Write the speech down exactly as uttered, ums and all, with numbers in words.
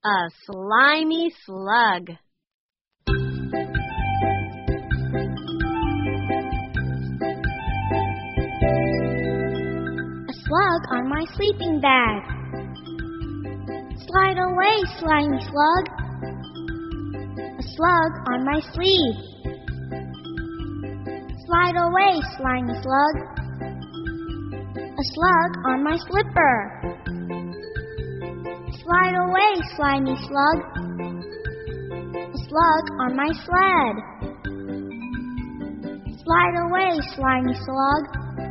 A slimy slug. A slug on my sleeping bag. Slide away, slimy slug. A slug on my sleeve. Slide away, slimy slug. A slug on my slipper. Slide away, slimy slug. A slug on my sled. Slide away, slimy slug.